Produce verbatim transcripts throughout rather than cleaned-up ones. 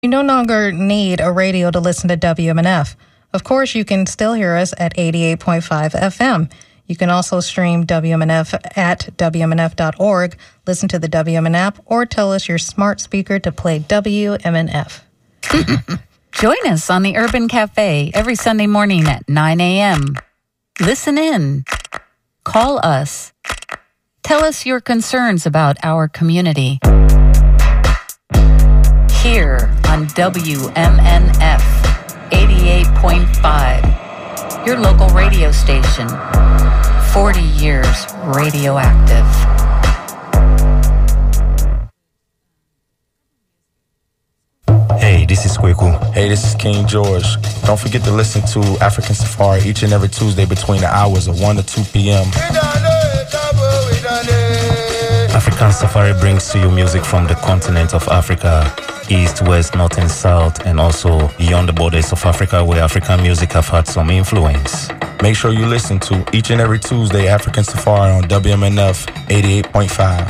You no longer need a radio to listen to W M N F. Of course, you can still hear us at eighty-eight point five F M. You can also stream W M N F at W M N F dot org, listen to the W M N app, or tell us your smart speaker to play W M N F. Join us on the Urban Cafe every Sunday morning at nine a.m. Listen in. Call us. Tell us your concerns about our community. Here on W M N F eighty-eight point five, your local radio station, forty years radioactive. Hey, this is Kweku. Hey, this is King George. Don't forget to listen to African Safari each and every Tuesday between the hours of one to two p.m. African Safari brings to you music from the continent of Africa, east, west, north, and south, and also beyond the borders of Africa, where African music have had some influence. Make sure you listen to each and every Tuesday African Safari on W M N F eighty-eight point five.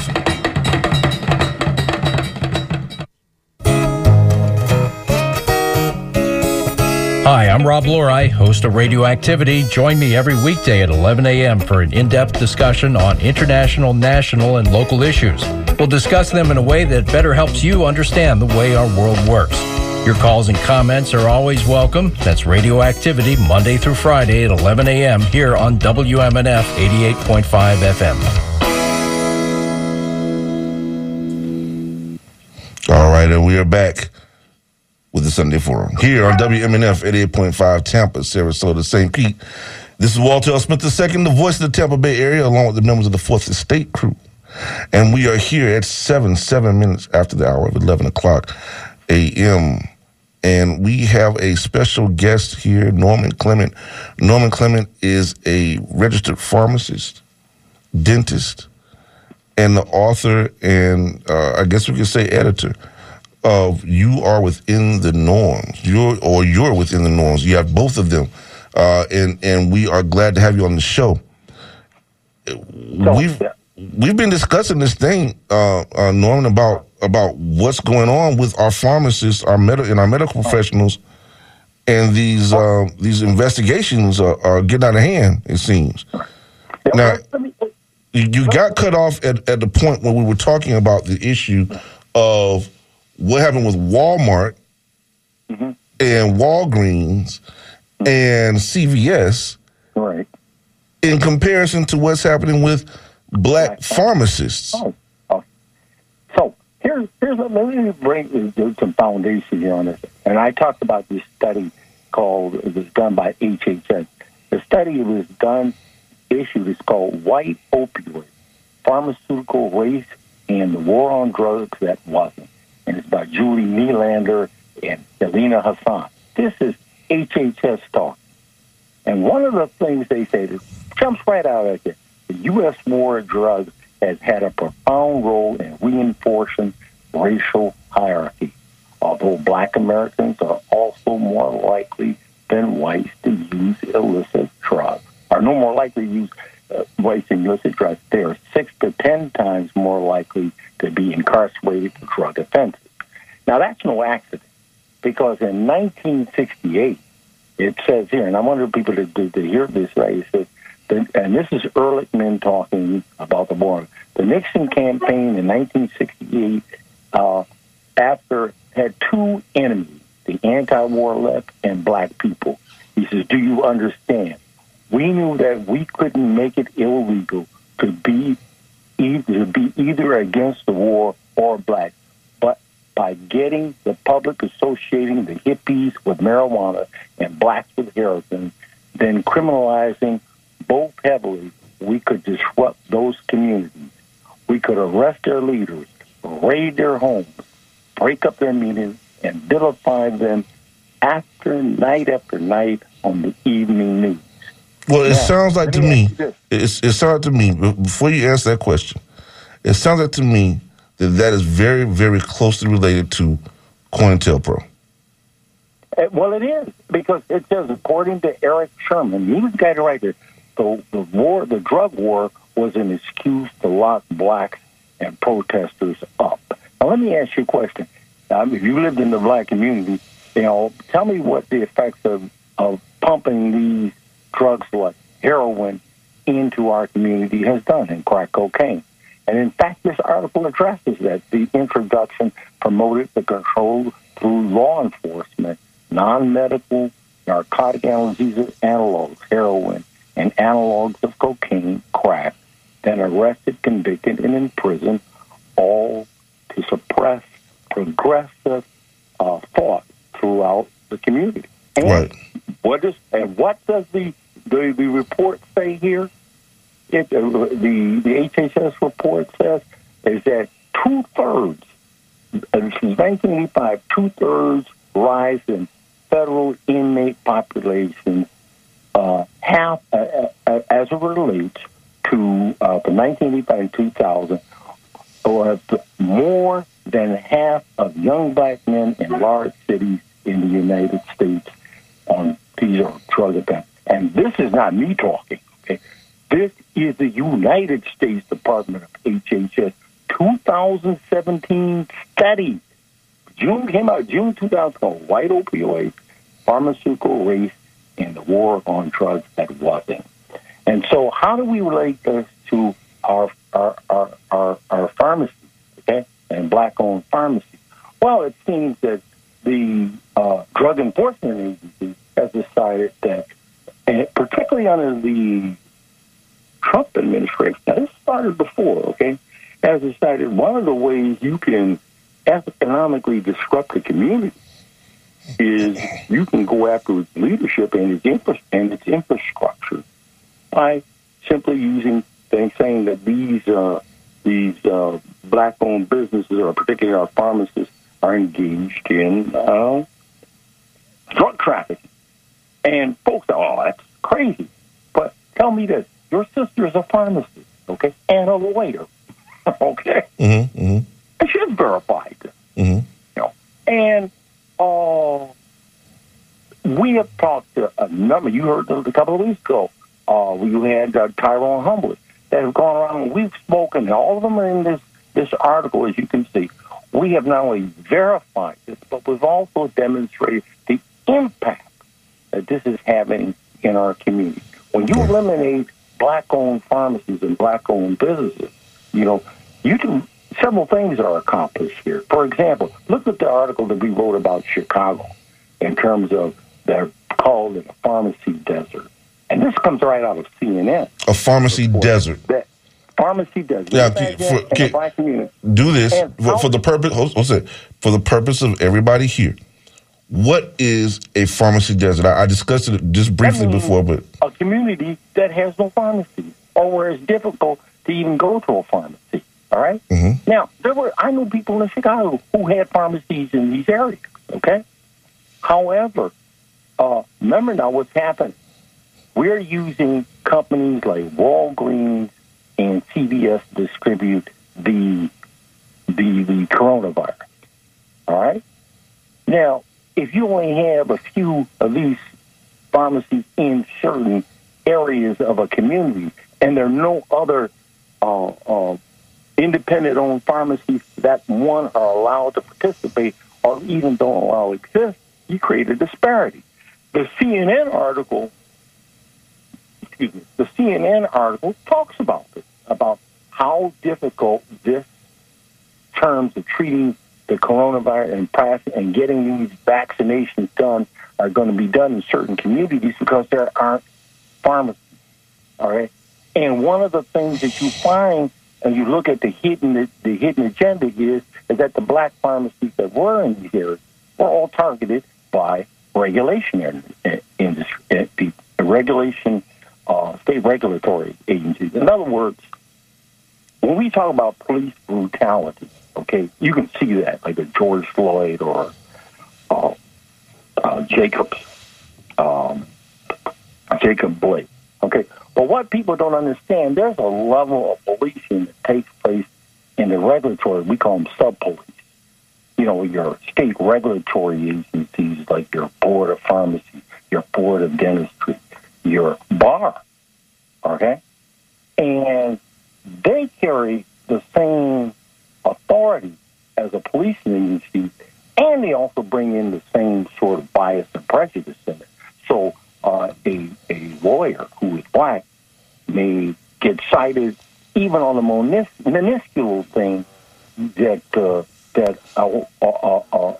Hi, I'm Rob Lorai, host of Radioactivity. Join me every weekday at eleven a.m. for an in-depth discussion on international, national, and local issues. We'll discuss them in a way that better helps you understand the way our world works. Your calls and comments are always welcome. That's Radioactivity, Monday through Friday at eleven a.m. here on W M N F eighty-eight point five F M. All right, and we are back with the Sunday Forum here on W M N F eighty-eight point five Tampa, Sarasota, Saint Pete. This is Walter L. Smith the Second, the voice of the Tampa Bay area, along with the members of the Fourth Estate crew. And we are here at seven, seven minutes after the hour of eleven o'clock a.m. And we have a special guest here, Norman Clement. Norman Clement is a registered pharmacist, dentist, and the author and uh, I guess we could say editor of You Are Within the Norms. You're or You're Within the Norms. You have both of them. Uh, and, and we are glad to have you on the show. We've we've been discussing this thing, uh, uh, Norman, about about what's going on with our pharmacists, our med- and our medical professionals, and these uh, these investigations are, are getting out of hand, it seems. Now, you, you got cut off at, at the point when we were talking about the issue of what happened with Walmart mm-hmm. and Walgreens mm-hmm. and C V S, right? In comparison to what's happening with black right. pharmacists. Oh, oh. So here's here's let me bring do some foundation here on this. And I talked about this study called it was done by H H S. The study was done issued is called White Opioid, Pharmaceutical Race and the War on Drugs That Wasn't. And it's by Julie Nylander and Helena Hassan. This is H H S talk. And one of the things they say that jumps right out at you, the U S war on drugs has had a profound role in reinforcing racial hierarchy. Although black Americans are also more likely than whites to use illicit drugs, are no more likely to use uh, whites in illicit drugs. They are six to ten times more likely to be incarcerated for drug offenses. Now, that's no accident, because in nineteen sixty-eight, it says here, and I want people to, to, to hear this right, it says, the, and this is Ehrlichman talking about the war. The Nixon campaign in nineteen sixty-eight, uh, after, had two enemies, the anti-war left and black people. He says, do you understand? We knew that we couldn't make it illegal to be either, to be either against the war or black. But by getting the public associating the hippies with marijuana and blacks with heroin, then criminalizing both heavily, we could disrupt those communities. We could arrest their leaders, raid their homes, break up their meetings, and vilify them after night after night on the evening news. Well, it now, sounds like to me, it's, it sounds to me, before you answer that question, it sounds like to me that that is very, very closely related to COINTELPRO. Uh, well, it is, because it says, according to Eric Sherman, he was the guy to write this, the, the war, the drug war was an excuse to lock blacks and protesters up. Now, let me ask you a question. Um, if you lived in the black community, you know, tell me what the effects of, of pumping these drugs like heroin into our community has done, and crack cocaine. And in fact, this article addresses that. The introduction promoted the control through law enforcement, non-medical narcotic analgesic analogs, heroin, and analogs of cocaine, crack, then arrested, convicted, and imprisoned, all to suppress progressive uh, thought throughout the community. And Right. what does and what does the the, the report say here? It, uh, the the H H S report says is that two thirds since nineteen eighty-five, two thirds rise in federal inmate populations, uh, half uh, uh, as it relates to uh, from nineteen eighty-five and two thousand, or more than half of young black men in large cities in the United States on these are drug offenses. And this is not me talking. Okay, this is the United States Department of H H S two thousand seventeen study. June came out June two thousand called White Opioids, Pharmaceutical Race, and the War on Drugs that wasn't. And so, how do we relate this to our our our our, our pharmacies, okay, and black-owned pharmacies? Well, it seems that the uh, Drug Enforcement Agency has decided that, and particularly under the Trump administration, now this started before, okay, has decided one of the ways you can economically disrupt the community is you can go after its leadership and its infra- and its infrastructure by simply using things, saying that these uh, these uh, black-owned businesses, or particularly our pharmacists, are engaged in uh, drug trafficking. And folks, oh, that's crazy. But tell me this: your sister is a pharmacist, okay, and a lawyer, okay, Mm-hmm, mm-hmm. and she's verified this. Mm-hmm. You know, and uh, we have talked to a number. You heard a couple of weeks ago. Uh, we had uh, Tyrone Humbly that have gone around. And we've spoken. All of them are in this this article, as you can see. We have not only verified this, but we've also demonstrated the impact that this is having in our community. When you eliminate black-owned pharmacies and black-owned businesses, you know, you do several things are accomplished here. For example, look at the article that we wrote about Chicago in terms of they're called it a pharmacy desert. And this comes right out of C N N. A pharmacy desert. That pharmacy desert. Yeah, Back for- then, in okay. the black community. Do this And for, for the purpose. Hold, hold on, for the purpose of everybody here. What is a pharmacy desert? I, I discussed it just briefly That means before, but a community that has no pharmacy, or where it's difficult to even go to a pharmacy. All right. Mhm. Now, there were I know people in Chicago who had pharmacies in these areas. Okay. However, uh, remember now what's happened. We're using companies like Walgreens and C V S to distribute the the the coronavirus. All right. Now, if you only have a few of these pharmacies in certain areas of a community, and there are no other uh, uh, independent-owned pharmacies that, one, are allowed to participate or even don't allow to exist, you create a disparity. The C N N article, excuse me, the C N N article talks about this, about how difficult this terms of treating the coronavirus and passing and getting these vaccinations done are going to be done in certain communities because there aren't pharmacies. All right, and one of the things that you find, and you look at the hidden the hidden agenda is is that the black pharmacies that were in these areas were all targeted by regulation in, in, in the regulation uh, state regulatory agencies. In other words, when we talk about police brutality, okay, you can see that, like a George Floyd or uh, uh, Jacobs, um, Jacob Blake, okay? But what people don't understand, there's a level of policing that takes place in the regulatory, we call them sub-police. You know, your state regulatory agencies like your Board of Pharmacy, your Board of Dentistry, your bar, okay? And they carry the same authority as a policing agency And they also bring in the same sort of bias and prejudice in it. So uh, a, a lawyer who is black may get cited even on the monis- minuscule thing that uh, that a, a, a, a,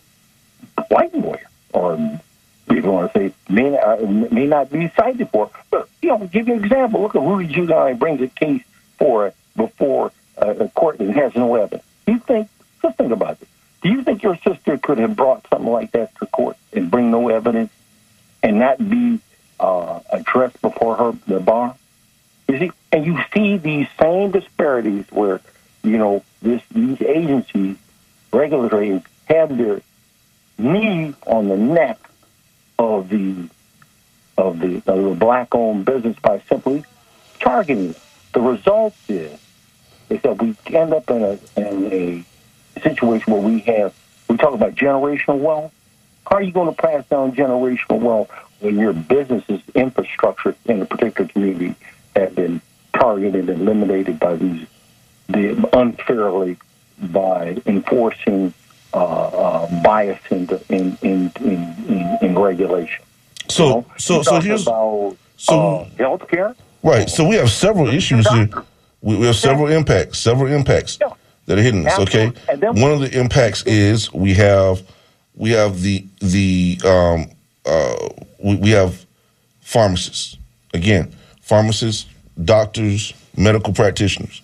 a white lawyer, or if you want to say, may, uh, may not be cited for. But, you know, give you an example. Look at Rudy Giuliani brings a case for before uh, a court and has no evidence. You think, just think about this. Do you think your sister could have brought something like that to court and bring no evidence and not be uh, addressed before her the bar? You see, and you see these same disparities where, you know, this these agencies, regulatory, have their knee on the neck of the of the, of the black-owned business by simply targeting it. The result is is that we end up in a in a situation where we have, we talk about generational wealth. How are you going to pass down generational wealth when your business's infrastructure in a particular community have been targeted and eliminated by these, the unfairly by enforcing uh, uh, bias in, in, in, in, in, in regulation? So, you know, so, so here's about so uh, healthcare. Right. So we have several issues here. We, we have several Yeah. impacts. Several impacts. Yeah. That are hitting us, okay? Absolutely. And then- One of the impacts is we have we have the the um uh we, we have pharmacists. Again, pharmacists, doctors, medical practitioners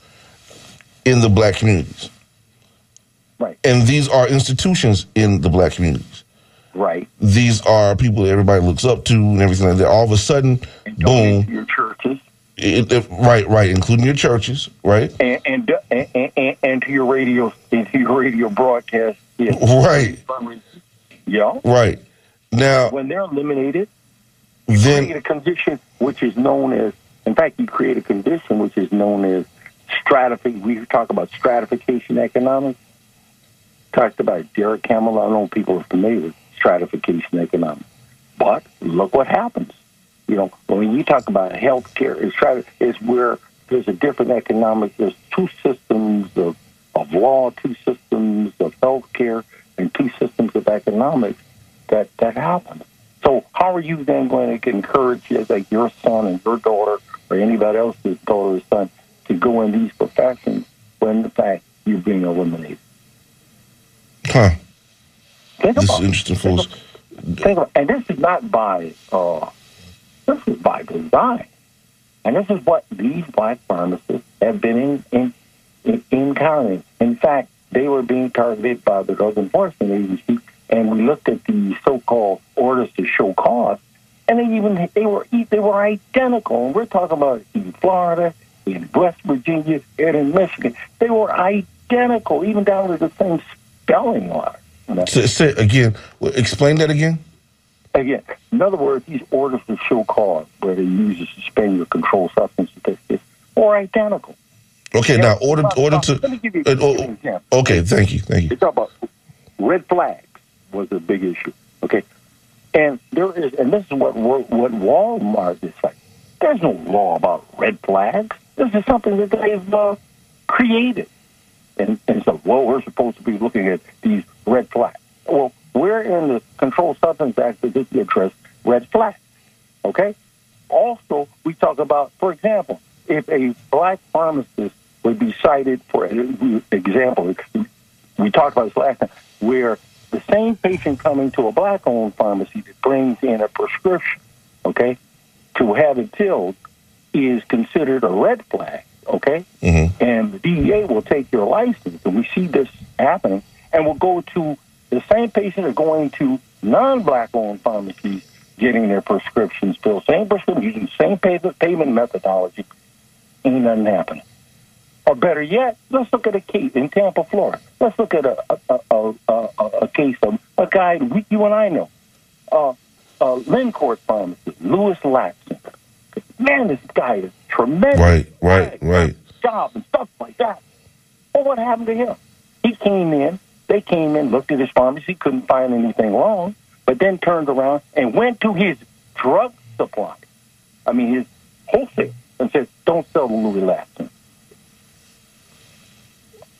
in the black communities. Right. And these are institutions in the black communities. Right. These are people that everybody looks up to and everything like that. All of a sudden, And boom. your churches. It, it, right, right, including your churches, right? And and, and, and, and to your radio, and to your radio broadcast, yeah. Right, Yeah. right. Now, When they're eliminated, you then create a condition which is known as, in fact, you create a condition which is known as stratification. We talk about stratification economics. Talked about Derek Campbell. I don't know if people are familiar with stratification economics. But look what happens. You know, when you talk about healthcare, it's try to, it's where there's a different economic. There's two systems of, of law, two systems of healthcare, and two systems of economics that that happen. So how are you then going to encourage like your son and your daughter or anybody else's daughter or son to go in these professions when the fact you're being eliminated? huh? Think This about is interesting, it. Think folks. about- think about- and this is not by. Uh, This is by design. And this is what these black pharmacists have been in, in, in, encountering. In fact, they were being targeted by the Drug Enforcement Agency, and we looked at the so-called orders to show cause, and they even they were they were identical. And we're talking about in Florida, in West Virginia, and in Michigan. They were identical, even down to the same spelling line. You know? Say, say again. Well, explain that again. Again, in other words, these orders to show cause, where they use to suspend your controlled substance certificates, are identical. Okay, Yeah, now order about- order about- to. let me give you- uh, give you an oh, example. okay, thank you, thank They you. talk about red flags was a big issue. Okay, and there is, and this is what what Walmart is like. There's no law about red flags. This is something that they've uh, created, and and so well, we're supposed to be looking at these red flags. Well, we're in the Controlled Substance Act that this address red flags. Okay. Also, we talk about, for example, if a black pharmacist would be cited for an example, we talked about this last time, where the same patient coming to a black-owned pharmacy that brings in a prescription, okay, to have it filled is considered a red flag, okay? Mm-hmm. And the D E A will take your license, and we see this happening, and we'll go to the same patient are going to non-black-owned pharmacies getting their prescriptions filled, same prescription, using the same pay- payment methodology, ain't nothing happening. Or better yet, let's look at a case in Tampa, Florida. Let's look at a a, a, a, a case of a guy we, you and I know, uh, uh, Lincourt pharmacist, Louis Latson. Man, this guy is tremendous. Right, right, right. Job and stuff like that. Well, what happened to him? He came in, they came in, looked at his pharmacy, couldn't find anything wrong, but then turned around and went to his drug supply, I mean his wholesale, and said, don't sell to Louis Latson.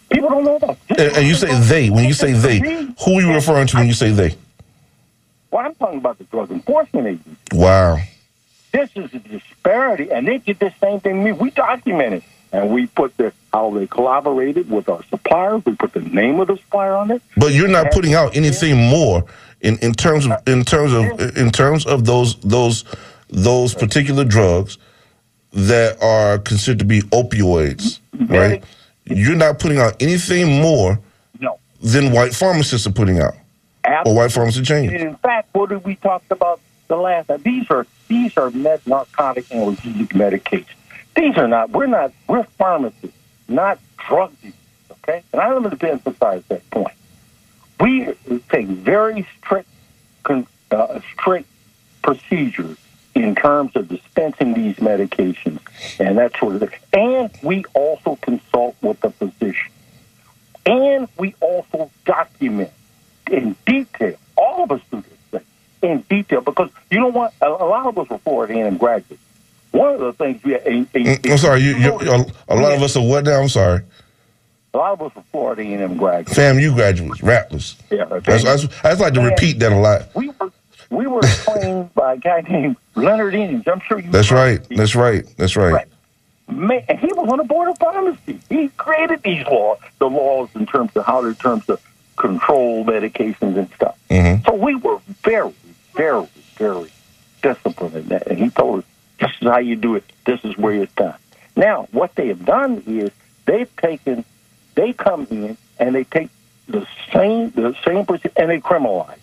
People don't know that. And, and you say they. When you say they, who are you referring to when you say they? Well, I'm talking about the Drug Enforcement Agency. Wow. This is a disparity, and they did the same thing to me. We documented, and we put the how they collaborated with our suppliers. We put the name of the supplier on it. But you're not putting out anything more in, in terms of in terms of in terms of those those those particular drugs that are considered to be opioids, right? You're not putting out anything more no. than white pharmacists are putting out. Absolutely. Or white pharmacy chains. And in fact, what did we talk about the last time? These are these are med narcotic analgesic medications. These are not. We're not. We're pharmacists, not drug dealers. Okay, and I want to emphasize that point. We take very strict, uh, strict procedures in terms of dispensing these medications and that sort of thing. And we also consult with the physician. And we also document in detail. All of us do this thing in detail because, you know what? A, a lot of us were Florida A and M graduates. One of the things we... A, a, I'm sorry. You, you, a, a lot of us are what now? I'm sorry. A lot of us were Florida A and M graduates. Fam, you graduates, Rattlers. Yeah. Okay. That's, that's, I just like to repeat that a lot. We were... We were trained by a guy named Leonard Innings. I'm sure you. That's right. That's right. That's right. right. Man, and he was on the board of pharmacy. He created these laws, the laws in terms of how, in terms of control medications and stuff. Mm-hmm. So we were very, very, very disciplined in that. And he told us, "This is how you do it. This is where it's done." Now, what they have done is they've taken, they come in and they take the same, the same procedure and they criminalize.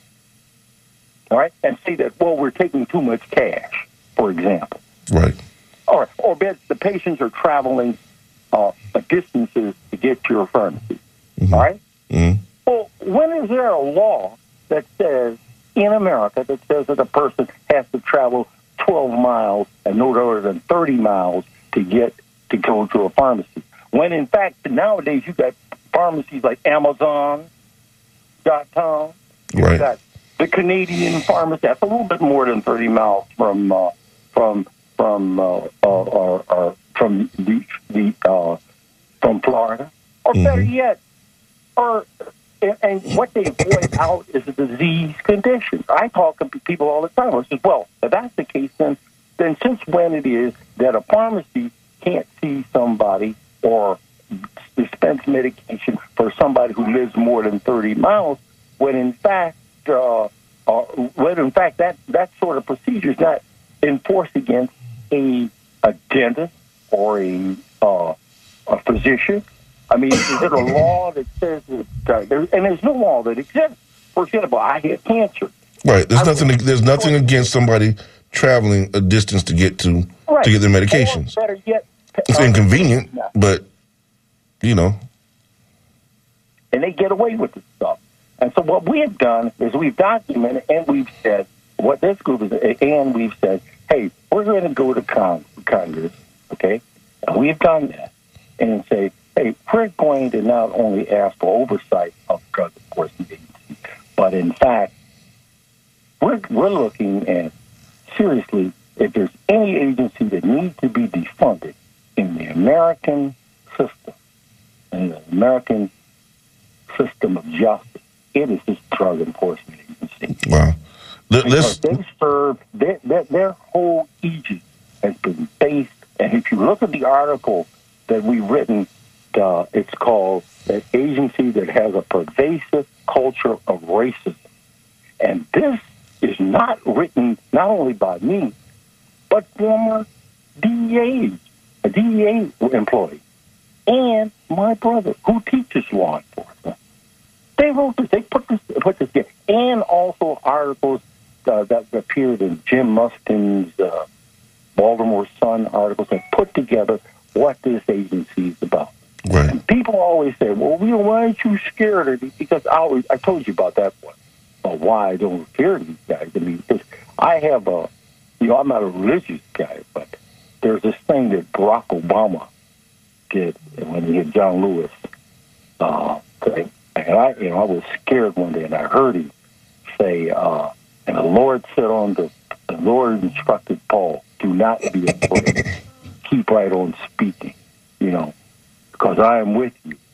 All right, and see that, well, we're taking too much cash, for example. Right. All right, or the patients are traveling uh, distances to get to your pharmacy. Mm-hmm. All right? Mm-hmm. Well, when is there a law that says, in America, that says that a person has to travel twelve miles and no more than thirty miles to get to go to a pharmacy? When, in fact, nowadays you got pharmacies like Amazon dot com. Right. You got the Canadian pharmacy. That's a little bit more than thirty miles from uh, from from uh, uh, or, or from the, the uh, from Florida, or mm-hmm. better yet, or and, and what they point out is a disease condition. I talk to people all the time. I said, well, if that's the case, then then since when it is that a pharmacy can't see somebody or dispense medication for somebody who lives more than thirty miles, when in fact Uh, uh, when in fact that, that sort of procedure is not enforced against a, a dentist or a uh, a physician. I mean, is there a law that says that, uh, there, and there's no law that exists. For example, I had cancer. Right. There's I nothing. was, There's nothing against somebody traveling a distance to get to right. to get their medications. Or better yet, it's uh, inconvenient, yeah. but you know, and they get away with this stuff. And so what we have done is we've documented and we've said, what this group is, and we've said, hey, we're going to go to Cong- Congress, okay? And we've done that and say, hey, we're going to not only ask for oversight of drug enforcement agencies, but in fact, we're, we're looking at, seriously, if there's any agency that needs to be defunded in the American system, in the American system of justice, it is this drug enforcement agency. Wow. Because they serve, their, their, their whole aegis has been based, and if you look at the article that we've written, uh, it's called an agency that has a pervasive culture of racism. And this is not written not only by me, but former D E A, a D E A employee, and my brother, who teaches law enforcement. They wrote this. They put this, put this together, and also articles uh, that appeared in Jim Mustin's uh, Baltimore Sun articles that put together what this agency is about. Right. And people always say, "Well, you know, why aren't you scared of these?" Because I always, I told you about that one. But why I don't fear these guys? I mean, because I have a, you know, I'm not a religious guy, but there's this thing that Barack Obama did when he had John Lewis uh, thing. And I, you know, I was scared one day, and I heard him say, uh, and the Lord said on the, the Lord instructed Paul, do not be afraid. Keep right on speaking, you know, because I am with you.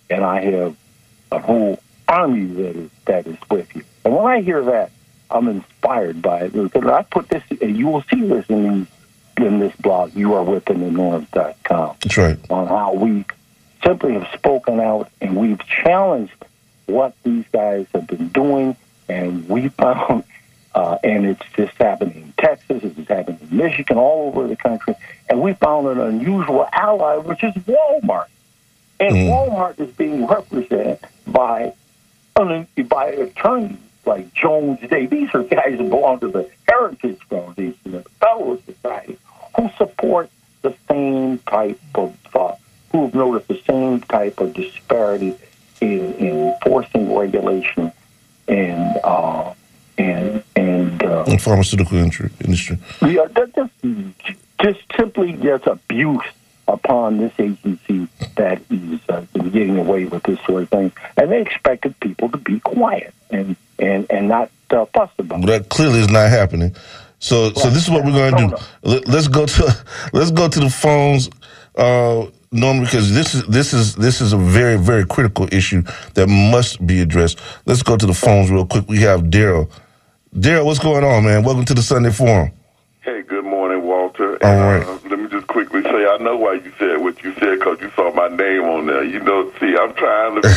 and I have a whole army that is that is with you. And when I hear that, I'm inspired by it. Because I put this, and you will see this in these, in this blog, you are within the norms dot com. That's right. On how we simply have spoken out and we've challenged what these guys have been doing, and we found, uh, and it's just happening in Texas, it's happening in Michigan, all over the country, and we found an unusual ally, which is Walmart. And mm. Walmart is being represented by, by attorneys like Jones Day. These are guys who belong to the Heritage Foundation and the Fellow Society, who support the same type of uh, who have noticed the same type of disparity in, in enforcing regulation and uh, and and uh, in pharmaceutical industry. Yeah, that just just simply just abuse upon this agency that is uh, getting away with this sort of thing, and they expected people to be quiet and and and not uh, fuss about it. That clearly is not happening. So, right. so this is what we're going to do. Let, let's go to let's go to the phones, uh, Norman, because this is this is this is a very very critical issue that must be addressed. Let's go to the phones real quick. We have Daryl. Daryl, what's going on, man? Welcome to the Sunday Forum. Hey, good morning, Walter. All right. Uh, let me just quickly say, I know why you said what you said because you saw my name on there. You know, see, I'm trying to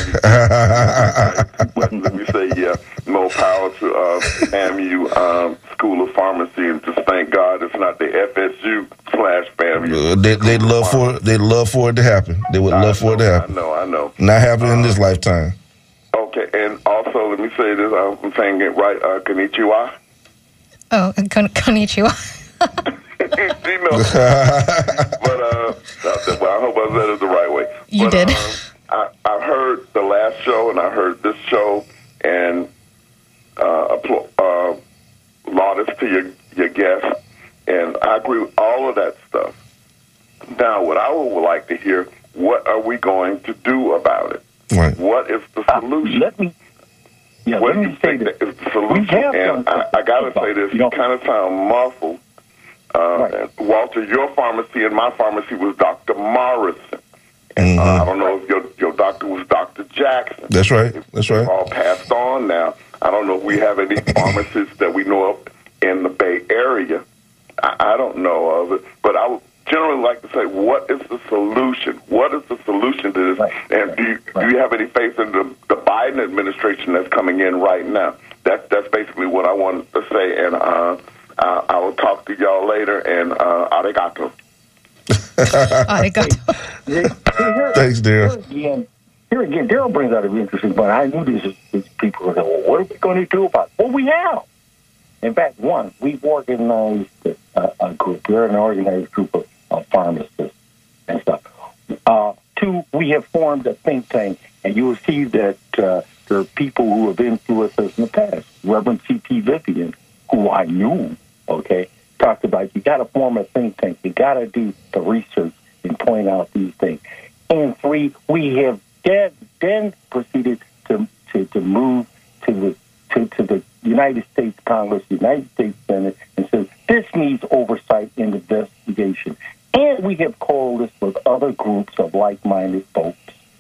be, but let me say, yeah, more power to uh, FAMU um, School of Pharmacy, and just thank God it's not the F S U slash FAMU. Uh, they, they'd love for it. They'd love for it to happen. They would I love know, for it to happen. I know, I know. Not happening uh, in this lifetime. Okay, and also let me say this. I'm saying it right. Uh, konnichiwa. Oh, kon- konnichiwa. you know, but uh, well, I hope I said it the right way. You but, did. Um, I, I heard the last show and I heard this show, and uh, apl- uh, laudits to your your guests, and I agree with all of that stuff. Now, what I would like to hear, what are we going to do about it? Right. What is the solution? Uh, let me. Yeah, what let do me you say think that is the solution? And I, I got to say this, you kind of sound muffled. Uh, right. Walter, your pharmacy and my pharmacy was Doctor Morrison. Mm-hmm. Uh, I don't know if your your doctor was Doctor Jackson. That's right. That's right. All passed on now. I don't know if we have any pharmacists that we know of in the Bay Area. I, I don't know of it, but I would generally like to say, what is the solution? What is the solution to this? Right. And do you, right. do you have any faith in the, the Biden administration that's coming in right now? That's that's basically what I wanted to say, and uh, uh, I will talk to y'all later. And uh, arigato. Arigato. Thanks, Daryl. Here again, here again, Daryl brings out an interesting point. I knew these, these people were going, well, what are we going to do about it? Well, we have. In fact, one, we've organized a, a group. We're an organized group of, of pharmacists and stuff. Uh, two, we have formed a think tank, and you will see that uh, there are people who have influenced us in the past. Reverend C T Vivian, who I knew, okay, talked about you got to form a think tank. You got to do the research and point out these things. And three, we have then, then proceeded to, to to move to the to, to the United States Congress, the United States Senate, and says this needs oversight and investigation. And we have coalesced with other groups of like-minded folks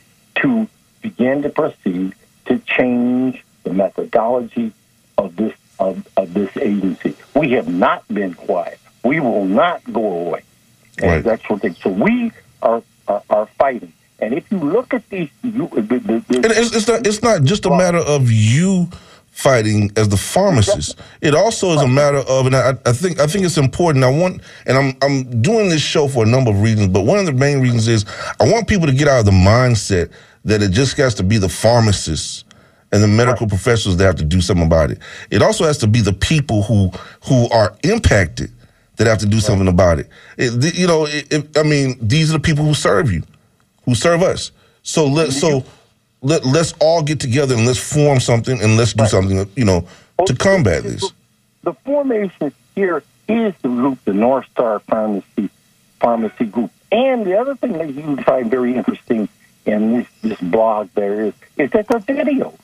to begin to proceed to change the methodology of this of, of this agency. We have not been quiet. We will not go away. And right. that's what they. So we are are, are fighting. And if you look at these, you, the, the, the, and it's, it's not. It's not just a matter of you fighting as the pharmacist. It also is a matter of, and I, I think I think it's important. I want, and I'm I'm doing this show for a number of reasons, but one of the main reasons is I want people to get out of the mindset that it just has to be the pharmacists and the medical professionals that have to do something about it. It also has to be the people who who are impacted that have to do something about it. it you know, it, it, I mean, these are the people who serve you, who serve us. So let so. Let, let's all get together and let's form something and let's do right. something, you know, to combat this. The formation here is the group, the North Star Pharmacy Pharmacy Group. And the other thing that you find very interesting in this, this blog there is, is that there are videos.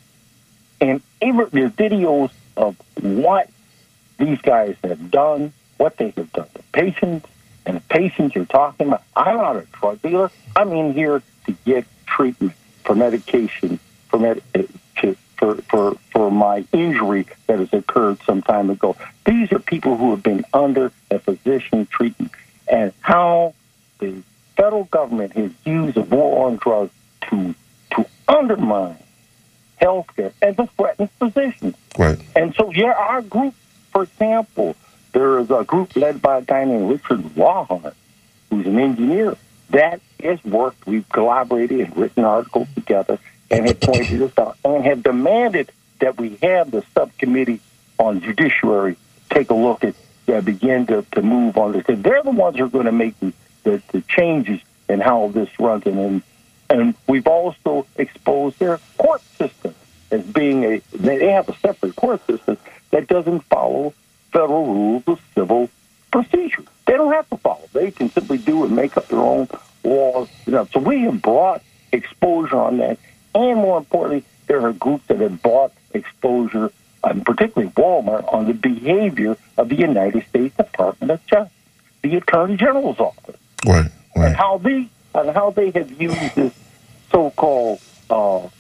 And there's videos of what these guys have done, what they have done to patients, and the patients you're talking about. I'm not a drug dealer. I'm in here to get treatment. for medication for med- to, for for for my injury that has occurred some time ago. These are people who have been under a physician treatment, and how the federal government has used the war on drugs to to undermine healthcare and to threaten physicians. Right. And so, yeah, our group, for example, there is a group led by a guy named Richard Rawhorn, who's an engineer. That has worked. We've collaborated and written articles together and have pointed this out and have demanded that we have the subcommittee on judiciary take a look at, uh, begin to, to move on this. They're the ones who are going to make the, the, the changes in how this runs. And, and we've also exposed their court system as being a, they have a separate court system that doesn't follow federal rules of civil procedure. They don't have to follow. They can simply do and make up their own laws. You know, so we have brought exposure on that. And more importantly, there are groups that have brought exposure, um, particularly Walmart, on the behavior of the United States Department of Justice, the Attorney General's office. Right, right. And how they, and how they have used this so-called uh,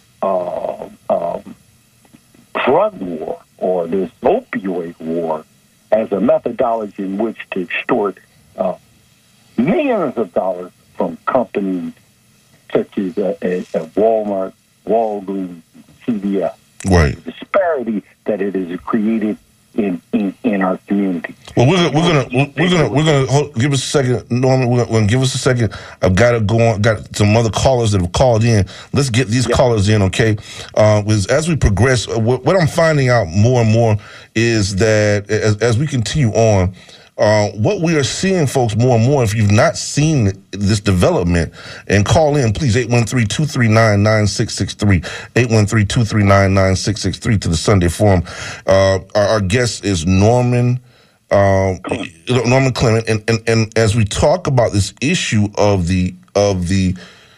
uh, um, drug war or this opioid war as a methodology in which to extort uh, millions of dollars from companies such as, uh, as uh, Walmart, Walgreens, C V S. Right. The disparity that it has created in, in, in our community. Well, we're gonna we're gonna we're gonna we're gonna hold, give us a second, Norman. We're gonna, we're gonna give us a second. I've got to go on. Got some other callers that have called in. Let's get these yeah. callers in, okay? Uh, with, as we progress, what, what I'm finding out more and more is that as, as we continue on, uh, what we are seeing, folks, more and more. If you've not seen this development, and call in, please, eight one three, two three nine, nine six six three, eight one three, two three nine, nine six six three to the Sunday Forum. Uh, our, our guest is Norman. Um, Norman Clement, and, and, and as we talk about this issue of the of the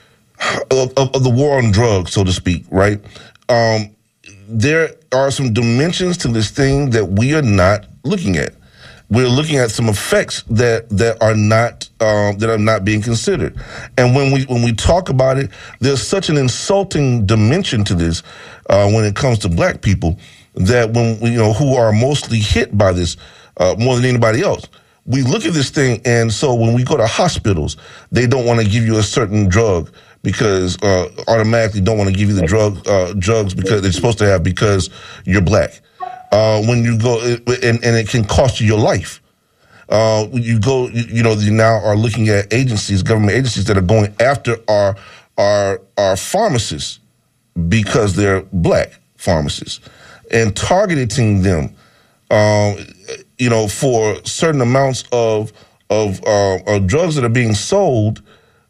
of, of the war on drugs, so to speak, right? Um, there are some dimensions to this thing that we are not looking at. We're looking at some effects that that are not um, that are not being considered. And when we when we talk about it, there's such an insulting dimension to this uh, when it comes to black people that when you know who are mostly hit by this. Uh, more than anybody else. We look at this thing, and so when we go to hospitals, they don't want to give you a certain drug because uh, automatically don't want to give you the drug uh, drugs because they're supposed to have because you're black. Uh, when you go, and, and it can cost you your life. Uh, you go, you, you know, you now are looking at agencies, government agencies that are going after our our our pharmacists because they're black pharmacists and targeting them. Um, you know, for certain amounts of of, uh, of drugs that are being sold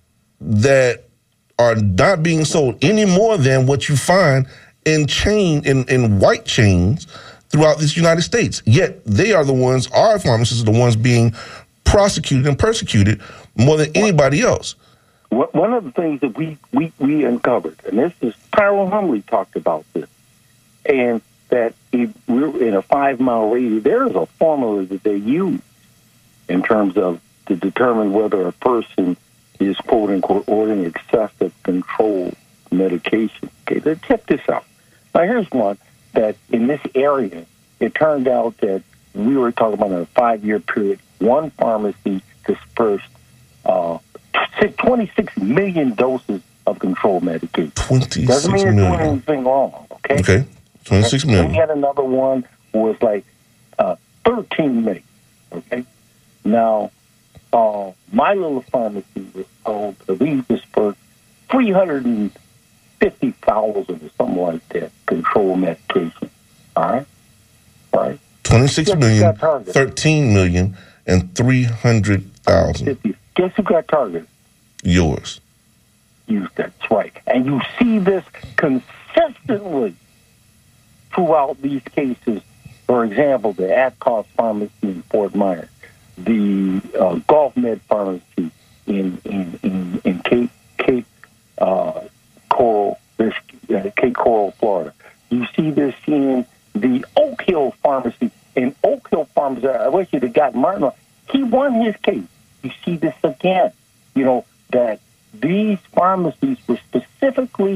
that are not being sold any more than what you find in chain in, in white chains throughout this United States. Yet they are the ones, our pharmacists are the ones being prosecuted and persecuted more than anybody else. One of the things that we, we, we uncovered, and this is Tyrone Humley talked about this, and that if we're in a five-mile radius, there is a formula that they use in terms of to determine whether a person is, quote-unquote, ordering excessive controlled medication. Okay, then check this out. Now, here's one that in this area, it turned out that we were talking about in a five-year period, one pharmacy dispersed uh, twenty-six million doses of controlled medication. twenty-six Doesn't mean million. it's doing anything wrong, okay? Okay. twenty-six million. We had another one was like uh, thirteen million. Okay. Now, uh, my little pharmacy was told that we dispersed three hundred and fifty thousand or something like that controlled medication. All right. All right. Twenty-six Guess million, targeted? thirteen million, and three hundred thousand. Guess who got targeted? Yours. You. That's right. And you see this consistently throughout these cases. For example, the Atcos Pharmacy in Fort Myers, the uh, Gulf Med Pharmacy in in in, in Cape Cape uh, Coral, uh, Cape Coral, Florida. You see this in the Oak Hill Pharmacy. In Oak Hill Pharmacy, I wish you'd have got Martin. He won his case. You see this again. You know that these pharmacies were specifically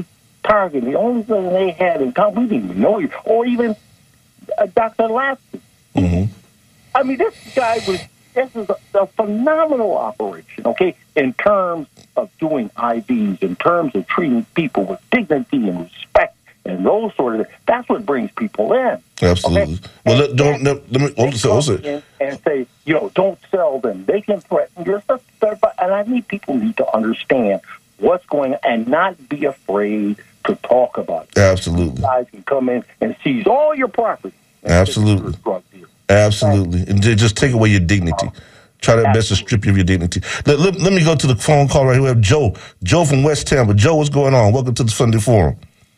Tom, we didn't even know you. Or even uh, Doctor Lasky. Mm-hmm. I mean, this guy was, this is a, a phenomenal operation, okay, in terms of doing I Vs, in terms of treating people with dignity and respect and those sort of things. That's what brings people in. Absolutely. Okay? Well, and, let, don't, let, let me, hold they on, hold on. come and say, you know, don't sell them. They can threaten your stuff. And I think people need to understand what's going on and not be afraid to talk about it. Absolutely. Guys can come in and seize all your property. Absolutely. Absolutely. And they just take away your dignity. Try their best to strip you of your dignity. Let, let, let me go to the phone call right here. We have Joe. Joe from West Tampa. Joe, what's going on? Welcome to the Sunday Forum.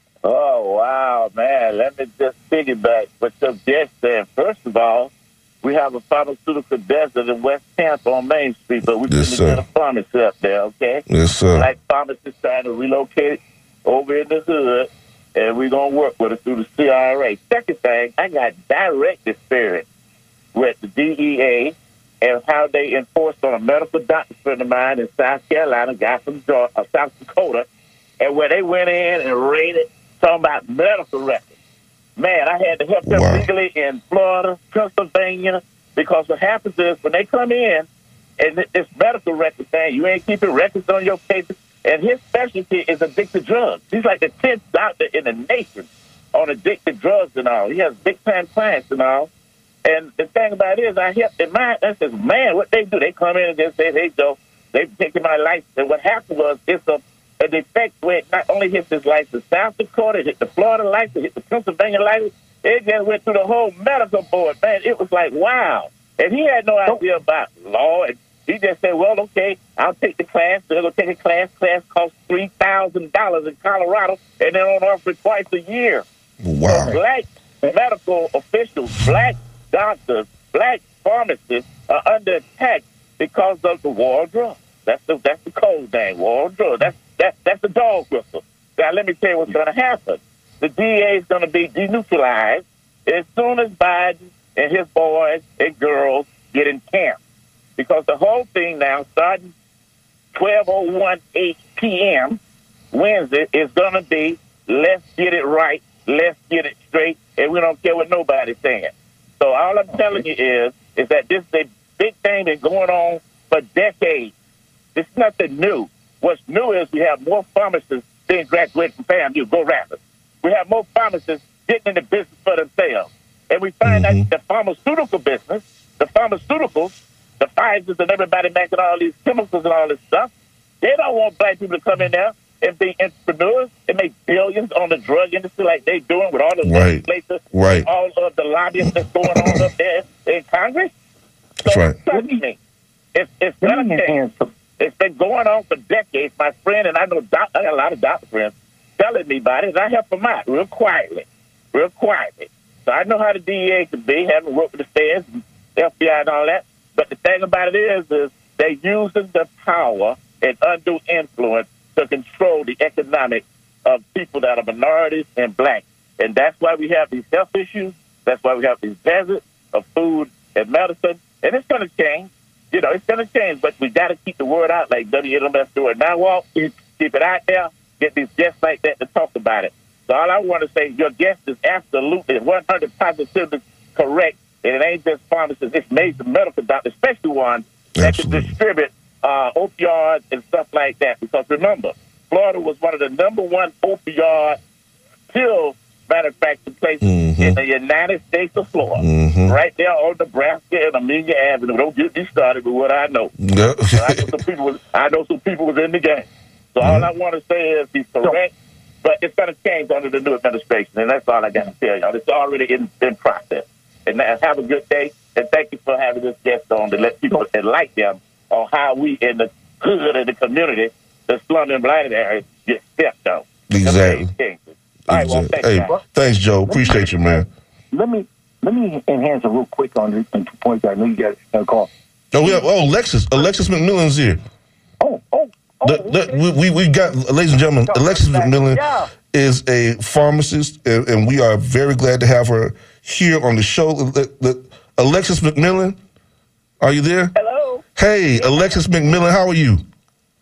Oh, wow, man. Let me just piggyback what your guest said. First of all, we have a pharmaceutical desert in West Tampa on Main Street, but we Yes, couldn't sir. get a pharmacy up there, okay? Yes, sir. Like pharmacists trying to relocate over in the hood, and we're going to work with it through the C R A. Second thing, I got direct experience with the D E A and how they enforced on a medical doctor friend of mine in South Carolina, a guy from Georgia, uh, South Dakota, and where they went in and raided, talking about medical records. Man, I had to help them Wow. legally in Florida, Pennsylvania, because what happens is when they come in, and th- this medical record thing, you ain't keeping records on your papers, and his specialty is addicted drugs. He's like the tenth doctor in the nation on addicted drugs and all. He has big-time clients and all. And the thing about it is, I helped in mind. I says, man, what they do, they come in and just say, hey, Joe, they've taken my license. And what happened was, it's a, a defect where it not only hits his license, South Dakota, it hit the Florida license, it hit the Pennsylvania license. It just went through the whole medical board, man. It was like, wow. And he had no idea about law. And he just said, well, okay, I'll take the class. They're going to take a class. Class costs three thousand dollars in Colorado, and they're on offer twice a year. Wow. So black medical officials, black doctors, black pharmacists are under attack because of the war on drugs. That's the that's the code name, war on drugs. That's that that's the dog whistle. Now let me tell you what's going to happen. The D A is going to be denuclearized as soon as Biden and his boys and girls get in camp, because the whole thing now, starting twelve oh one eight p.m. Wednesday, is going to be let's get it right, let's get it straight, and we don't care what nobody's saying. So all I'm telling you is, is that this is a big thing that's going on for decades. It's nothing new. What's new is we have more pharmacists being graduated from FAMU, Go Rapids. We have more pharmacists getting in the business for themselves. And we find Mhm. that the pharmaceutical business, the pharmaceuticals, the Pfizers and everybody making all these chemicals and all this stuff, they don't want black people to come in there and be entrepreneurs and make billions on the drug industry like they doing with all the Right. legislators, Right. all of the lobbyists that's going on up there in Congress. That's So, right. trust me, it's, it's Let going me to change. enhance some- It's been going on for decades. My friend, and I know doc, I got a lot of doctor friends telling me about it, and I help them out real quietly, real quietly. So I know how the D E A can be, having worked with the feds, and F B I and all that. But the thing about it is, is they're using the power and undue influence to control the economics of people that are minorities and black. And that's why we have these health issues. That's why we have these deserts of food and medicine. And it's going to change. You know, it's going to change, but we got to keep the word out like W M F doing now. Walt, keep it out there. Get these guests like that to talk about it. So all I want to say, your guest is absolutely one hundred positively correct, and it ain't just pharmacists. It's major medical doctors, especially ones that can Absolutely. distribute uh, opioids and stuff like that. Because remember, Florida was one of the number one opioid pill manufacturing places Mhm. in the United States of Florida. Mhm. Right there on Nebraska and Amelia Avenue. Don't get me started with what I know. Yeah. I know some people was, I know some people was in the game. So all I want to say is he's correct, but it's going to change under the new administration, and that's all I got to tell y'all. It's already in, in process. And now, have a good day, and thank you for having this guest on to let people enlighten them on how we in the hood of the community, the slum and blighted areas, get stepped on. Exactly. Okay, all right, well, thanks, Hey, guys. thanks, Joe. Appreciate you, man. Let me let me enhance it real quick on the on two points. I know you got a call. Oh, we have, oh, Alexis. Alexis McMillan's here. Oh, oh, oh. The, the, we, we, we got, ladies and gentlemen, Alexis McMillan Yeah. is a pharmacist, and, and we are very glad to have her here on the show. The, the, Alexis McMillan, are you there? Hello. Hey, Alexis McMillan, how are you?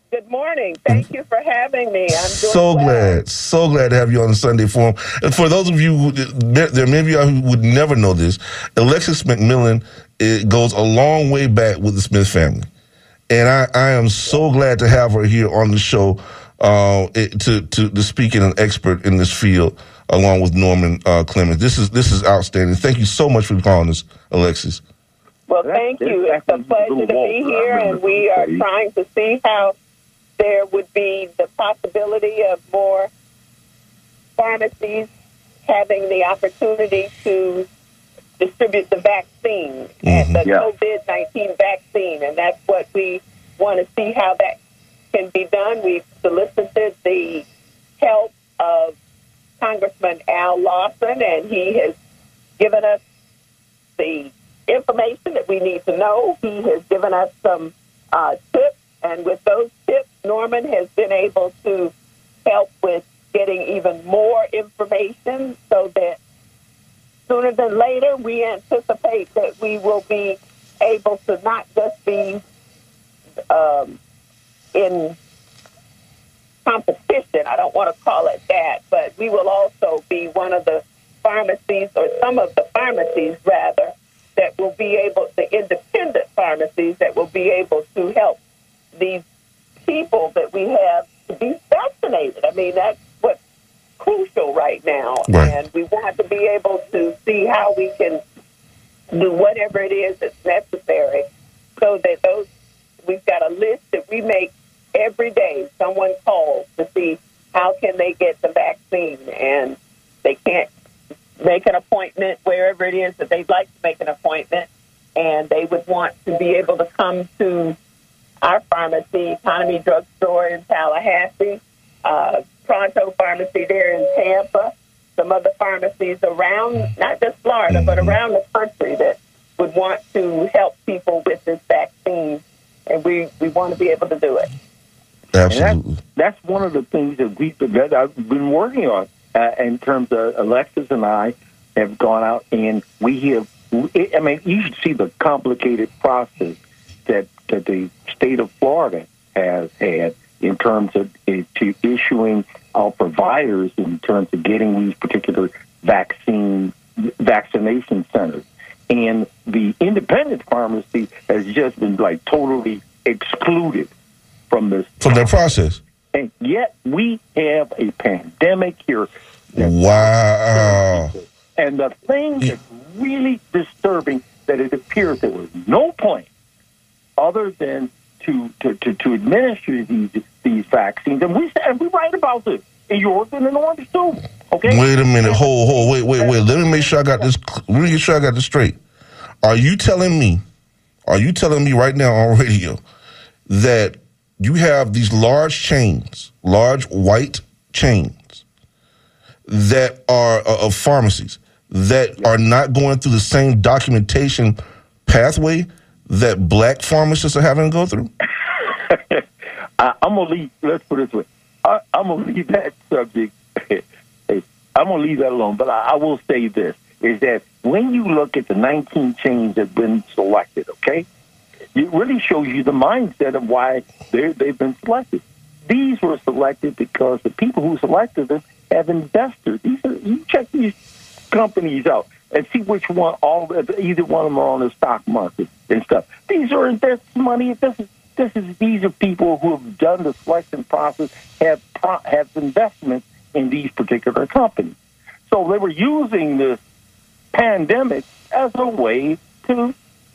Good morning. Thank you for having me. I'm doing so well. glad, so glad to have you on the Sunday Forum. And for those of you, who, there, there may be y'all who would never know this, Alexis McMillan, it goes a long way back with the Smith family. And I, I am so glad to have her here on the show uh, it, to, to, to speak in an expert in this field, along with Norman uh, Clemens. This is this is outstanding. Thank you so much for calling us, Alexis. Well, thank you. It's a pleasure to be here, and we are trying to see how there would be the possibility of more pharmacies having the opportunity to distribute the vaccine, mm-hmm. and the yeah. COVID nineteen vaccine, and that's what we want to see how that can be done. We've solicited the help of Congressman Al Lawson, and he has given us the information that we need to know. He has given us some uh, tips, and with those tips, Norman has been able to help with getting even more information so that sooner than later, we anticipate that we will be able to not just be um, in competition. I don't want to call it that, but we will also be one of the pharmacies, or some of the pharmacies, rather, that will be able, the independent pharmacies that will be able to help these people that we have to be vaccinated. I mean, that's what's crucial right now. Right. And we want to be able to see how we can do whatever it is that's necessary so that those, we've got a list that we make every day. Someone calls to see how can they get the vaccine, and they can't make an appointment wherever it is that they'd like to make an appointment, and they would want to be able to come to our pharmacy, Economy Drug Store in Tallahassee, uh, Pronto Pharmacy there in Tampa, some other pharmacies around, not just Florida, but around the country that would want to help people with this vaccine, and we, we want to be able to do it. Absolutely. That's, that's one of the things that, we, that I've been working on uh, in terms of Alexis and I have gone out, and we have, I mean, you should see the complicated process that, that the state of Florida has had in terms of uh, to issuing our providers in terms of getting these particular vaccine vaccination centers. And the independent pharmacy has just been like totally excluded from this from their process. And yet we have a pandemic here. Wow. And the thing that's really disturbing that it appears there was no plan other than to to, to, to administer these these vaccines. And we and we write about this in Europe and in Orange too. Okay. Wait a minute, hold, hold, wait, wait, wait. Let me make sure I got this. Let me make sure I got this straight. Are you telling me? Are you telling me right now on radio that you have these large chains, large white chains that are uh, of pharmacies that are not going through the same documentation pathway that black pharmacists are having to go through? I, I'm gonna leave. Let's put it this way. I, I'm gonna leave that subject. I'm gonna leave that alone. But I, I will say this: is that when you look at the nineteen chains that have been selected, okay, it really shows you the mindset of why they've been selected. These were selected because the people who selected them have investors. These are, you check these companies out and see which one, all either one of them are on the stock market and stuff. These are invest money. This is this is these are people who have done the selection process, have have investments in these particular companies. So they were using this pandemic as a way to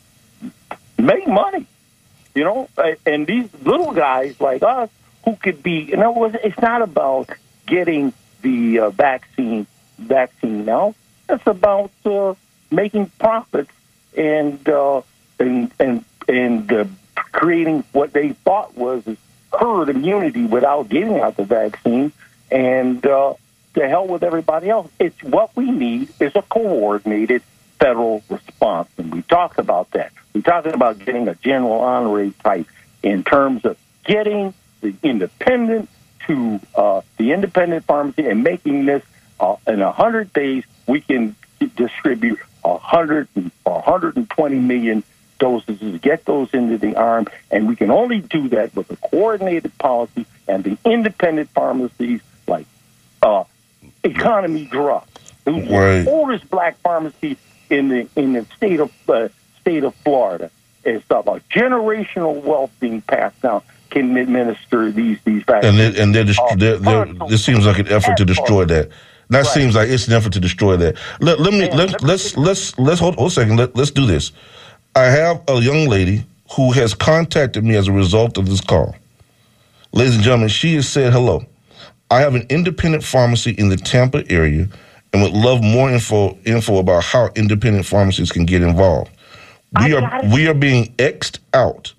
make money, you know. And these little guys like us who could be, you know, it's not about getting the uh, vaccine vaccine now. It's about uh, making profits and uh, and and and uh, creating what they thought was herd immunity without getting out the vaccine. And uh, to hell with everybody else. It's what we need is a coordinated federal response, and we talked about that. We're talking about getting a general honorary type in terms of getting the independent to uh, the independent pharmacy and making this uh, in a hundred days we can distribute a hundred or hundred and twenty million dosages, get those into the arm, and we can only do that with a coordinated policy and the independent pharmacies like uh, Economy Drugs, who's right. the oldest black pharmacy in the in the state of uh, state of Florida. It's about generational wealth being passed down. Can administer these these vaccines. And, they, and they're, dist- uh, they're, they're, this seems like an effort to destroy that. That right. seems like it's an effort to destroy that. Let, let me let, let's let's let's hold, hold a second. Let, let's do this. I have a young lady who has contacted me as a result of this call. Ladies and gentlemen, she has said, hello. I have an independent pharmacy in the Tampa area and would love more info info about how independent pharmacies can get involved. We are we are being X'd out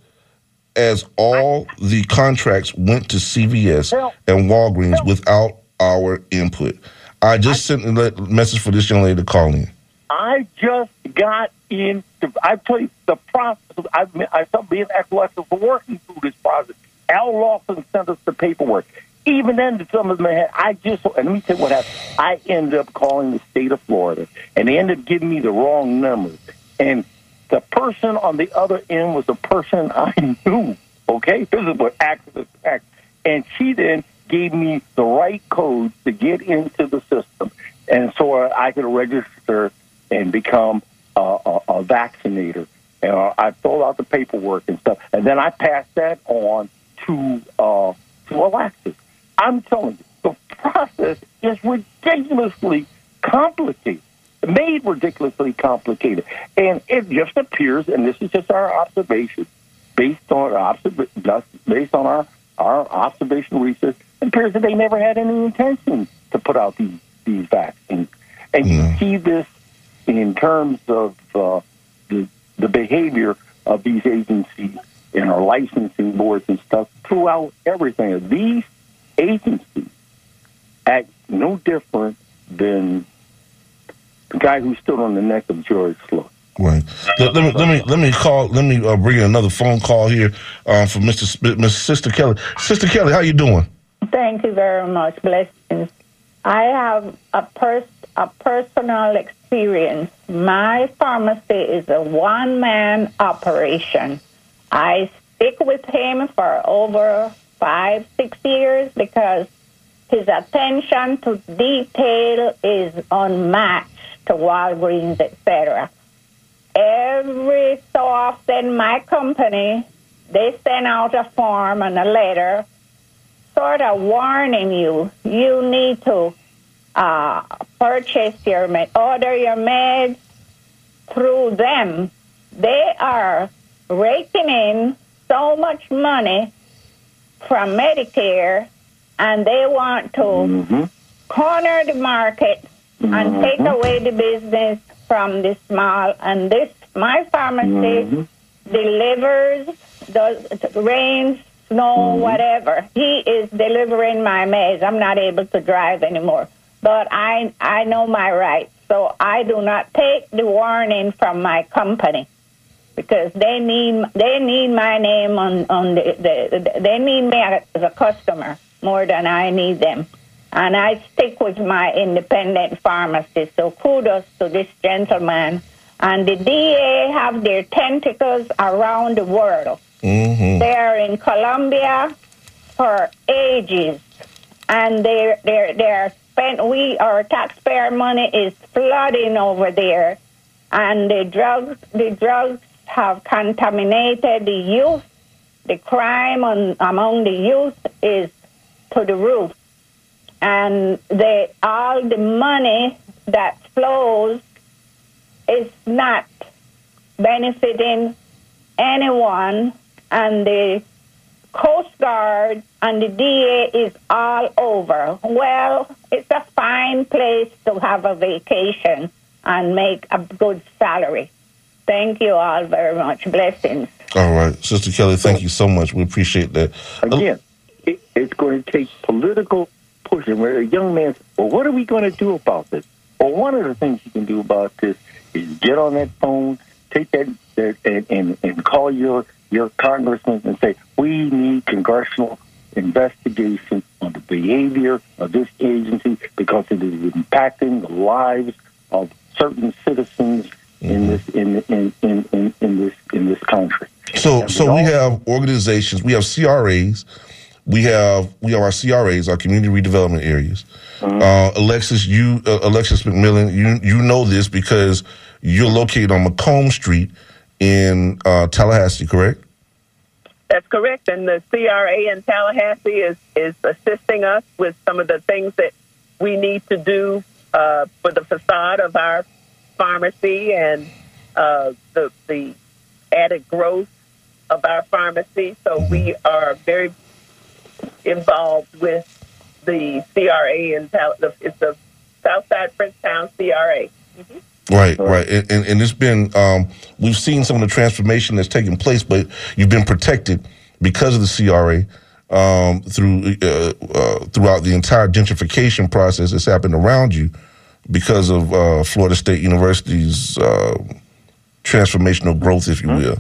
as all the contracts went to C V S and Walgreens without our input. I just sent a message for this young lady to call in. I just got in. I tell you, the process. I've I felt being epileptic for working through this process. Al Lawson sent us the paperwork. Even then, some of them had. I just and let me tell you what happened. I ended up calling the state of Florida, and they ended up giving me the wrong numbers. And the person on the other end was a person I knew. Okay, this is what accidents act. And she then gave me the right codes to get into the system, and so I could register and become a, a, a vaccinator. And uh, I filled out the paperwork and stuff, and then I passed that on to uh, to Alexis. I'm telling you, the process is ridiculously complicated, made ridiculously complicated, and it just appears. And this is just our observation, based on observ- based on our our observational research. It appears that they never had any intention to put out these these vaccines, and you mm. see this in terms of uh, the the behavior of these agencies and our licensing boards and stuff throughout everything. These agencies act no different than the guy who stood on the neck of George Floyd. Right. Let, let me let me let me call. Let me uh, bring in another phone call here uh, from Mister Sp- Miss Sister Kelly. Sister Kelly, how you doing? Thank you very much. Blessings. I have a pers- a personal experience. My pharmacy is a one man operation. I stick with him for over five, six years because his attention to detail is unmatched to Walgreens, et cetera. Every so often, my company, they send out a form and a letter sort of warning you, you need to uh, purchase your med, order your meds through them. They are raking in so much money from Medicare, and they want to mm-hmm. corner the market mm-hmm. and take away the business from the small. And this, my pharmacy mm-hmm. delivers, does rains, snow, mm-hmm. whatever. He is delivering my meds. I'm not able to drive anymore, but I I know my rights, so I do not take the warning from my company. Because they need they need my name on, on the, the they need me as a customer more than I need them. And I stick with my independent pharmacy. So kudos to this gentleman. And the D A have their tentacles around the world. Mm-hmm. They're in Colombia for ages. And they're they're they're spent we our taxpayer money is flooding over there. And the drugs the drugs have contaminated the youth. The crime on, among the youth is to the roof. And the, all the money that flows is not benefiting anyone. And the Coast Guard and the D A is all over. Well, it's a fine place to have a vacation and make a good salary. Thank you all very much. Blessings. All right. Sister Kelly, thank you so much. We appreciate that. Again, it, it's going to take political pushing. Where a young man says, well, what are we going to do about this? Well, one of the things you can do about this is get on that phone, take that, that and, and, and call your, your congressman and say, we need congressional investigation on the behavior of this agency because it is impacting the lives of certain citizens mm-hmm. in this in, in, in, in, in this in this country. So and so we, we have organizations, we have C R As, we have we have our C R As, our community redevelopment areas. Mm-hmm. Uh, Alexis, you uh, Alexis McMillan, you you know this because you're located on Macomb Street in uh, Tallahassee, correct? That's correct, and the C R A in Tallahassee is, is assisting us with some of the things that we need to do uh, for the facade of our pharmacy and uh, the the added growth of our pharmacy. So mm-hmm. we are very involved with the C R A in Tal- it's the Southside Frenchtown C R A. Mm-hmm. Right, right, and, and and it's been um, we've seen some of the transformation that's taken place, but you've been protected because of the C R A um, through uh, uh, throughout the entire gentrification process that's happened around you because of uh, Florida State University's uh, transformational growth, if you will.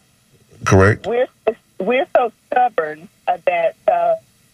Correct? We're we're so stubborn uh, that uh,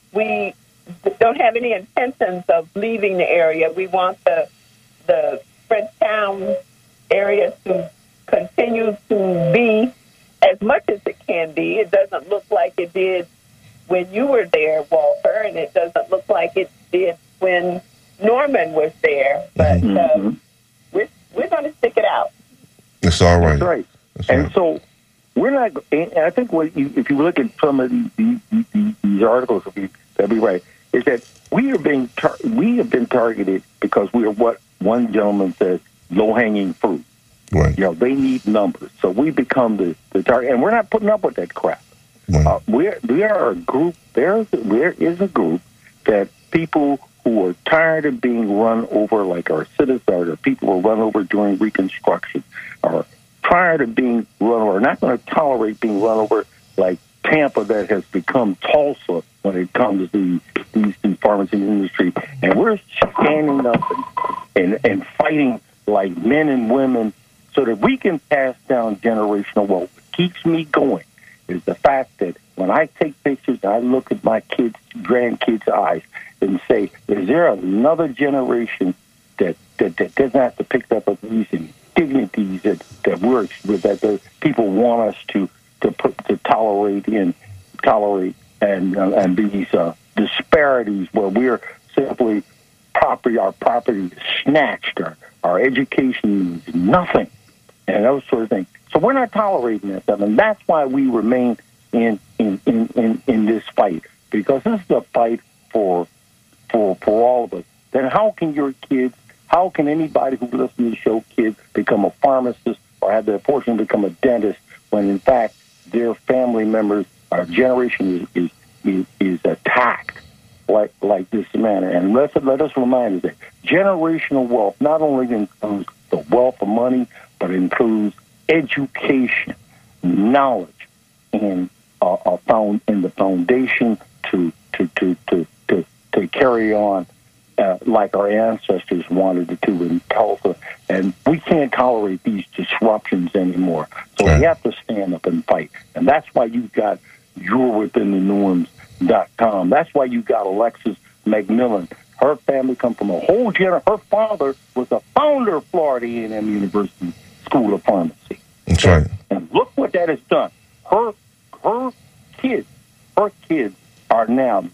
we don't have any intentions of leaving the area. We want the the Frenchtown area to continue to be as much as it can be. It doesn't look like it did when you were there, Walter, and it doesn't look like it did when Norman was there. But mm-hmm. uh, we're we're going to stick it out. It's all right. That's right. That's and right. so we're not. And I think what you, if you look at some of these these, these, these articles, that'll be, that'll be right. Is that we are being tar- we have been targeted because we are what one gentleman says, low-hanging fruit. Right. You know, they need numbers. So we become the, the target. And we're not putting up with that crap. Right. Uh, we're, we are a group, there, there is a group that people who are tired of being run over like our citizens, or people who were run over during Reconstruction, are tired of being run over, not going to tolerate being run over like Tampa that has become Tulsa when it comes to these, these pharmacy industry. And we're standing up and And, and fighting like men and women so that we can pass down generational wealth. What keeps me going is the fact that when I take pictures, I look at my kids, grandkids' eyes and say, is there another generation that, that, that doesn't have to pick up these indignities that, that we're, that the people want us to, to put, to tolerate and tolerate and, uh, and these uh, disparities where we're simply property, our property is snatched, our, our education is nothing, and those sort of things. So we're not tolerating that stuff, and that's why we remain in in, in, in, in this fight, because this is a fight for for for all of us. Then how can your kids, how can anybody who listens to the show, kids, become a pharmacist or have the fortune to become a dentist when in fact their family members, our generation is is, is, is attacked like like this manner? And let's let us remind us that generational wealth not only includes the wealth of money, but includes education, knowledge, and uh, uh, found in the foundation to to to to to, to carry on uh, like our ancestors wanted to do in Tulsa. And we can't tolerate these disruptions anymore. So right. we have to stand up and fight. And that's why you've got You're Within the Norms. Dot com. That's why you got Alexis McMillan. Her family come from a whole generation. Her father was the founder of Florida A and M University School of Pharmacy. That's right. And look what that has done. Her her kids, her kids are now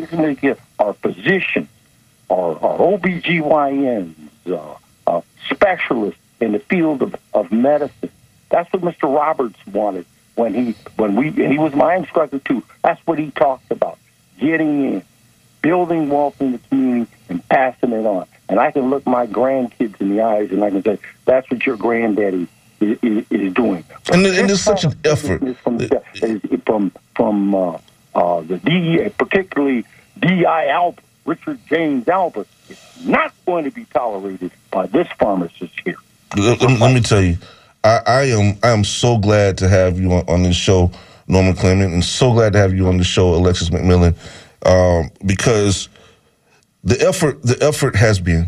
are physicians, are, are O B G Y Ns, uh, uh, specialists in the field of, of medicine. That's what Mister Roberts wanted. When he when we and he was my instructor too. That's what he talked about: getting in, building wealth in the community, and passing it on. And I can look my grandkids in the eyes and I can say, "That's what your granddaddy is, is, is doing." But and, and there's such an effort from from from uh, uh, the D E A, particularly D I Albert, Richard James Albert, is not going to be tolerated by this pharmacist here. Let, let me tell you. I, I am I am so glad to have you on, on this show, Norman Clement, and so glad to have you on the show, Alexis McMillan, um, because the effort the effort has been,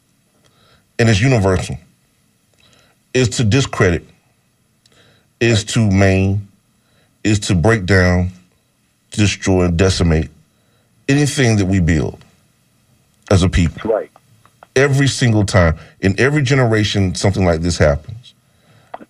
and it's universal, is to discredit, is to maim, is to break down, destroy, and decimate anything that we build as a people. Right. Every single time, in every generation, something like this happens.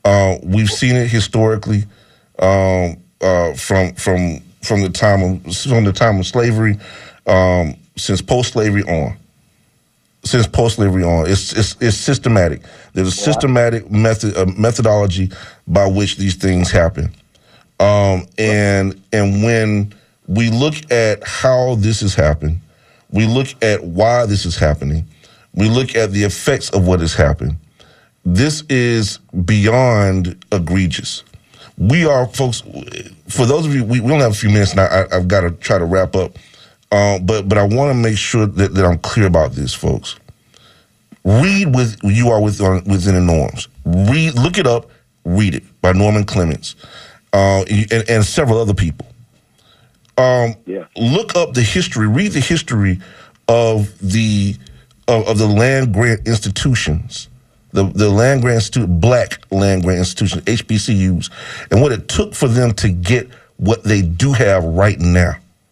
Uh, we've seen it historically um, uh, from from from the time of from the time of slavery, um, since post-slavery on. Since post-slavery on, it's it's, it's systematic. There's a systematic method uh, methodology by which these things happen, um, and and when we look at how this has happened, we look at why this is happening, we look at the effects of what has happened. This is beyond egregious. We are, folks, for those of you, we, we only have a few minutes now. I, I've got to try to wrap up. Uh, but but I want to make sure that, that I'm clear about this, folks. Read with you are within, within the norms. Read, look it up, read it by Norman Clements uh, and, and several other people. Um, yeah. Look up the history. Read the history of the of, of the land grant institutions. The, the land grant institute, black land grant institutions, H B C Us, and what it took for them to get what they do have right now.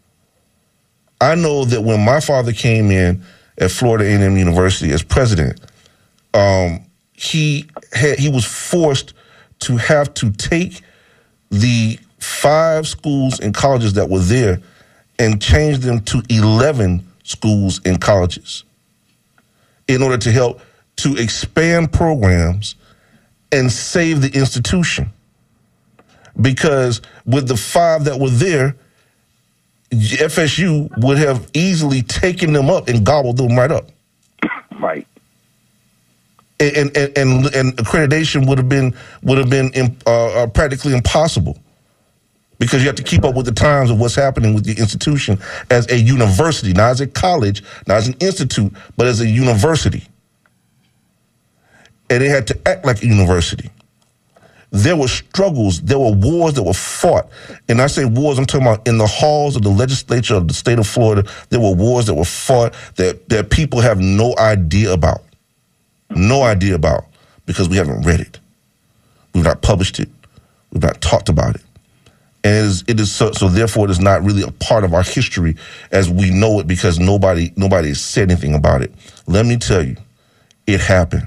I know that when my father came in at Florida A and M University as president, um, he had, he was forced to have to take the five schools and colleges that were there and change them to eleven schools and colleges in order to help to expand programs and save the institution. Because with the five that were there, F S U would have easily taken them up and gobbled them right up. Right. And and and, and accreditation would have been would have been uh, practically impossible, because you have to keep up with the times of what's happening with the institution as a university, not as a college, not as an institute, but as a university. And it had to act like a university. There were struggles, there were wars that were fought. And I say wars, I'm talking about in the halls of the legislature of the state of Florida. There were wars that were fought that, that people have no idea about. No idea about, because we haven't read it. We've not published it. We've not talked about it. And it is, it is so, so therefore it is not really a part of our history as we know it, because nobody, nobody has said anything about it. Let me tell you, it happened.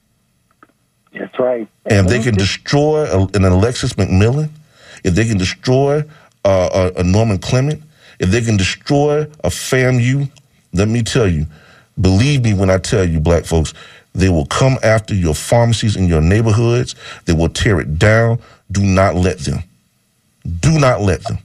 That's right. And if they can destroy a, an Alexis McMillan, if they can destroy uh, a, a Norman Clement, if they can destroy a FAMU, let me tell you, believe me when I tell you, black folks, they will come after your pharmacies in your neighborhoods. They will tear it down. Do not let them. Do not let them.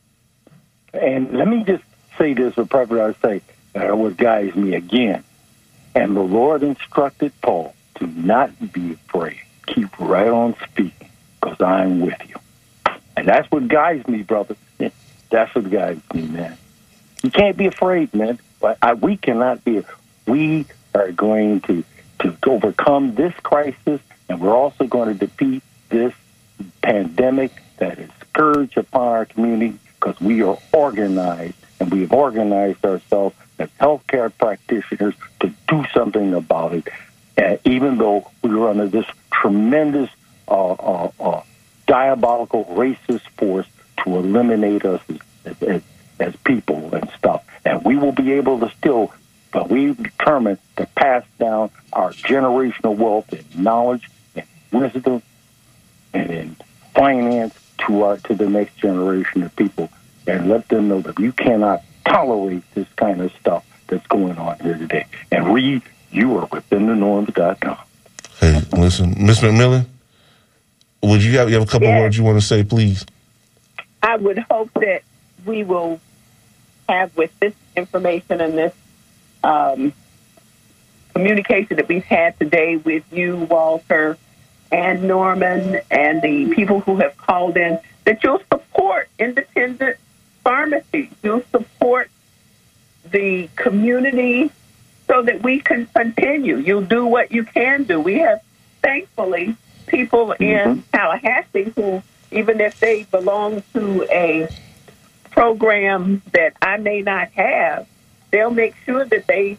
And let me just say this for preface, I say, uh, what guides me again. And the Lord instructed Paul to not be afraid. Keep right on speaking, because I'm with you. And that's what guides me, brother. That's what guides me, man. You can't be afraid, man. But I, we cannot be. We are going to, to overcome this crisis, and we're also going to defeat this pandemic that is scourge upon our community, because we are organized, and we have organized ourselves as healthcare practitioners to do something about it. Uh, even though we were under this tremendous uh, uh, uh, diabolical racist force to eliminate us as, as, as people and stuff. And we will be able to still, but we've determined to pass down our generational wealth and knowledge and wisdom and in finance to our to the next generation of people, and let them know that you cannot tolerate this kind of stuff that's going on here today. And read, you are within the norms dot com. Hey, listen, Miz McMillan, would you have, you have a couple yes. of words you want to say, please? I would hope that we will have, with this information and this um, communication that we've had today with you, Walter, and Norman, and the people who have called in, that you'll support independent pharmacies. You'll support the community so that we can continue. You'll do what you can do. We have, thankfully, people mm-hmm. in Tallahassee who, even if they belong to a program that I may not have, they'll make sure that they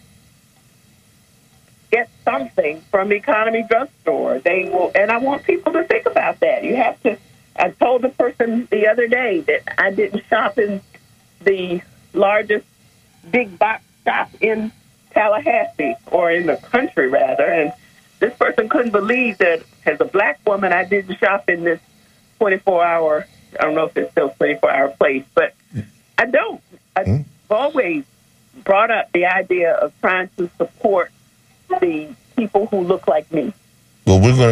get something from Economy Drugstore. They will, and I want people to think about that. You have to. I told the person the other day that I didn't shop in the largest big box shop in Tallahassee, or in the country rather, and this person couldn't believe that as a black woman, I didn't shop in this twenty-four hour, I don't know if it's still twenty-four hour place, but I don't. I've mm. always brought up the idea of trying to support the people who look like me. Well, we're going to